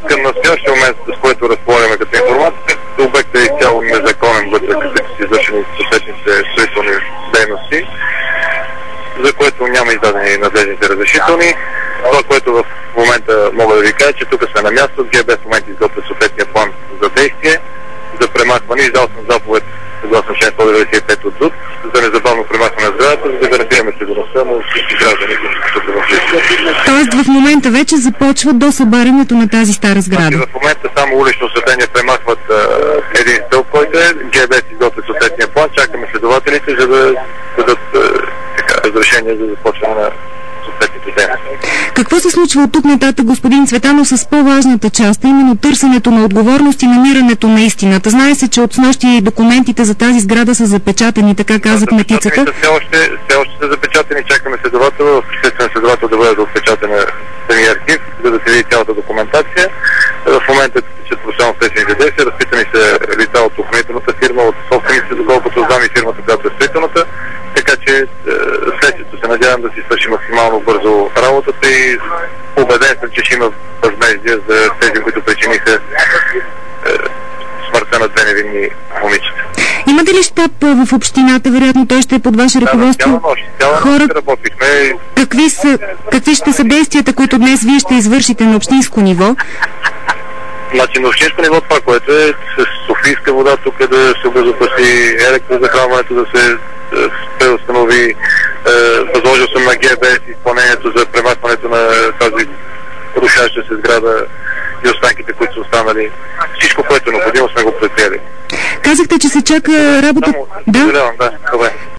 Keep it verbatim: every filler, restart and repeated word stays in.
към настоящия момент, с което разполагаме като информация, обектът е изцяло незаконен вътре, като са извършени съответните строителни дейности, за което няма издадени надлежните разрешителни. Това, което в момента мога да ви кажа, че тук сме на място, ГБ в момента изготвя съответния план за действие, за премахване. Издал съм заповед съгласно член сто деветдесет и пет от ЗУТ за незабавно премахване на сградата, за да гарантираме сигурността на всички граждани, които са тук в Шишка. Тоест в момента вече започва до събарянето на тази стара сграда? В момента само улично осветление премахват а, един стълб, който е, ГБ изготвя съответния план, чакаме следователите, за да дадат разрешение за започване на съответните дейности. Какво се случва от тук нататък, господин Цветанов, с по-важната част, именно търсенето на отговорност и намирането на истината? Знае се, че от снощи документите за тази сграда са запечатани, така каза кметицата. Все още, все още са запечатани, чакаме следовател, в следствен следовател да бъде отпечатан самия архив, за да се види цялата документация. В момента течат професионално следствените действия, разпитани се лица от охранителната фирма, от собствениците, доколкото знам и фирмата, която е строителната. Така че следствието се надявам да си свърши максимално бързо работата и убеден съм, че ще има възмездие за тези, които причиниха е, смъртта на две невинни момичета. Имате ли щаб в общината? Вероятно той ще е под ваше ръководство. Да, цяла нощ. Цяла Хора... нощ работихме. Какви, са, какви ще са действията, които днес вие ще извършите на общинско ниво? Значи на общинско ниво това, което е с Софийска вода, тук е да се обезопаси електрозахранването, да се преустанови. Е, възложил съм на ГБ изпълнението за премахването на тази рушаща се сграда и останките, които са останали. Всичко, което е необходимо, сме го предприели. Казахте, че се чака работа... Само, да? Да, добре.